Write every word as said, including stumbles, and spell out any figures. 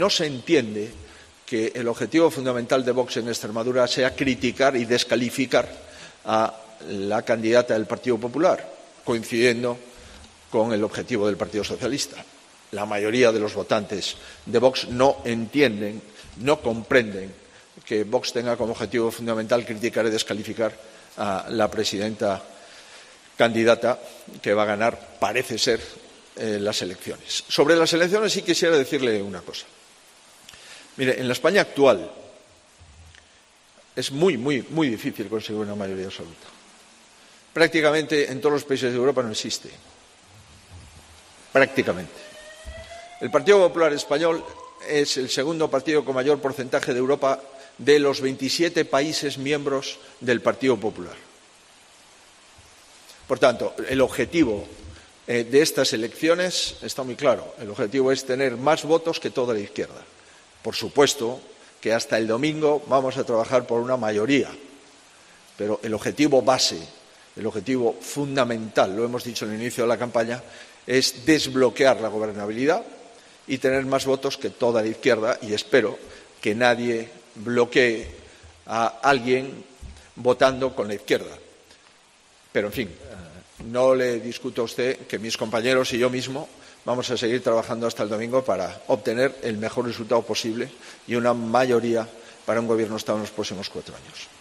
No se entiende que el objetivo fundamental de Vox en Extremadura sea criticar y descalificar a la candidata del Partido Popular, coincidiendo con el objetivo del Partido Socialista. La mayoría de los votantes de Vox no entienden, no comprenden que Vox tenga como objetivo fundamental criticar y descalificar a la presidenta candidata que va a ganar, parece ser, eh, las elecciones. Sobre las elecciones sí quisiera decirle una cosa. Mire, en la España actual es muy, muy, muy difícil conseguir una mayoría absoluta. Prácticamente en todos los países de Europa no existe. Prácticamente. El Partido Popular Español es el segundo partido con mayor porcentaje de Europa de los veintisiete países miembros del Partido Popular. Por tanto, el objetivo eh, de estas elecciones está muy claro. El objetivo es tener más votos que toda la izquierda. Por supuesto que hasta el domingo vamos a trabajar por una mayoría, pero el objetivo base, el objetivo fundamental, lo hemos dicho en el inicio de la campaña, es desbloquear la gobernabilidad y tener más votos que toda la izquierda, y espero que nadie bloquee a alguien votando con la izquierda. Pero, en fin, no le discuto a usted que mis compañeros y yo mismo vamos a seguir trabajando hasta el domingo para obtener el mejor resultado posible y una mayoría para un gobierno de Estado en los próximos cuatro años.